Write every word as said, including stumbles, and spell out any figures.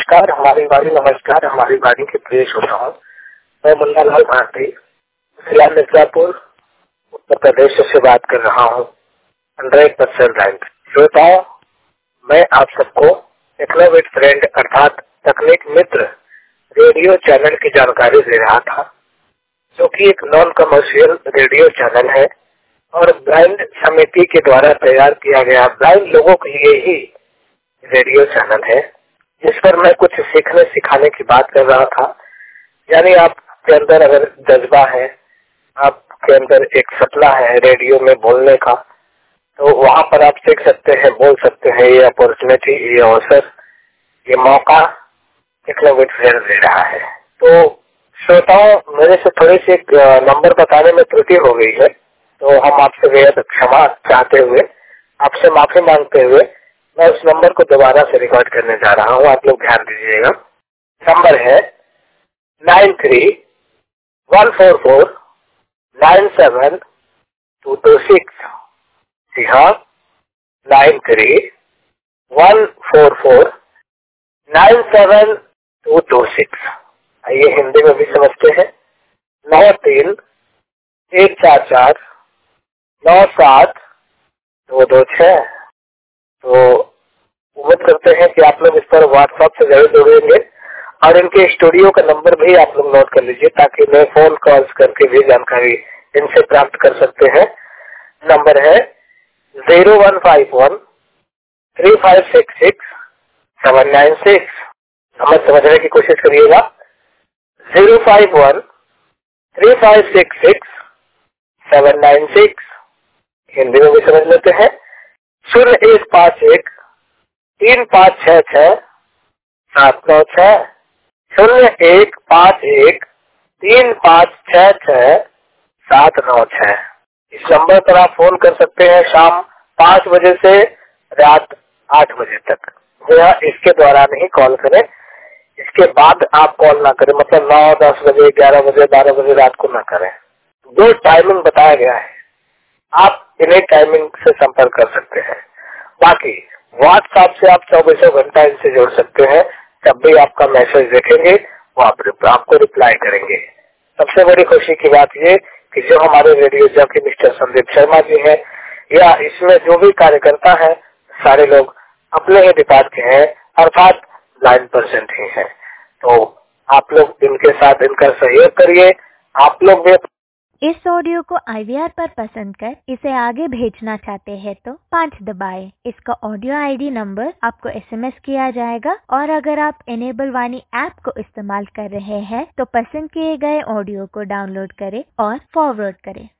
नमस्कार हमारी बारी नमस्कार हमारी बारी के प्रिय श्रोताओं, मैं मुन्ना लाल भारती जिला मिर्जापुर उत्तर प्रदेश से बात कर रहा हूँ। हंड्रेड परसेंट राइट श्रोताओं, मैं आप सबको टेक्नोविट फ्रेंड अर्थात तकनीक मित्र रेडियो चैनल की जानकारी दे रहा था, जो कि एक नॉन कमर्शियल रेडियो चैनल है और ब्लाइंड समिति के द्वारा तैयार किया गया ब्लाइंड लोगों के लिए ही रेडियो चैनल है, जिस पर मैं कुछ सीखने सिखाने की बात कर रहा था। यानी आपके अंदर अगर जज्बा है, आपके अंदर एक सपना है रेडियो में बोलने का, तो वहाँ पर आप सीख सकते हैं, बोल सकते हैं। ये अपॉर्चुनिटी, ये अवसर, ये मौका टेक्नोविट फ्रेंड दे रहा है। तो श्रोताओं, मेरे से थोड़ी सी एक नंबर बताने में त्रुटि हो गई है, तो हम आपसे बेहद क्षमा चाहते हुए, आपसे माफी मांगते हुए मैं उस नंबर को दोबारा से रिकॉर्ड करने जा रहा हूँ। आप लोग ध्यान दीजिएगा। नंबर है nine three one four four nine seven two two six. जी हाँ, nine three one four four nine seven two two six. आइए हिंदी में भी समझते हैं। नौ तीन एक चार चार नौ सात दो दो छह। तो उम्मीद करते हैं कि आप लोग इस पर व्हाट्सएप से जरूर जुड़ेंगे और इनके स्टूडियो का नंबर भी आप लोग नोट कर लीजिए, ताकि मैं फोन कॉल्स करके भी जानकारी इनसे प्राप्त कर सकते हैं। नंबर है zero one five one three five six six seven nine six. Number समझने की कोशिश करिएगा। Zero five one three five six six seven nine six. Hindi में भी समझ लेते हैं। शून्य एक पाँच एक तीन पाँच छह छह सात नौ छह। शून्य एक पाँच एक तीन पाँच छह छह सात नौ छह। इस नंबर पर आप फोन कर सकते हैं शाम पाँच बजे से रात आठ बजे तक। या इसके दौरान ही कॉल करें, इसके बाद आप कॉल ना करें, मतलब नौ दस बजे ग्यारह बजे बारह बजे रात को ना करें। दो टाइमिंग बताया गया है, आप इन्हीं टाइमिंग से संपर्क कर सकते हैं। बाकी व्हाट्सएप से आप चौबीसों घंटा इनसे जोड़ सकते हैं। जब भी आपका मैसेज देखेंगे वो आप, आपको रिप्लाई करेंगे। सबसे बड़ी खुशी की बात ये कि जो हमारे radio jockey mister Sandeep Sharma ji हैं, या इसमें जो भी कार्यकर्ता हैं, सारे लोग अपने ही डिपार्ट के हैं, अर्थात नाइन परसेंट ही हैं। तो आप लोग इनके साथ इनका सहयोग करिए। आप लोग भी इस ऑडियो को आई वी आर पर पसंद कर इसे आगे भेजना चाहते हैं तो पाँच दबाएं। इसका ऑडियो आई डी नंबर आपको एस एम एस किया जाएगा, और अगर आप एनेबल वाणी ऐप को इस्तेमाल कर रहे हैं तो पसंद किए गए ऑडियो को डाउनलोड करें और फॉरवर्ड करें।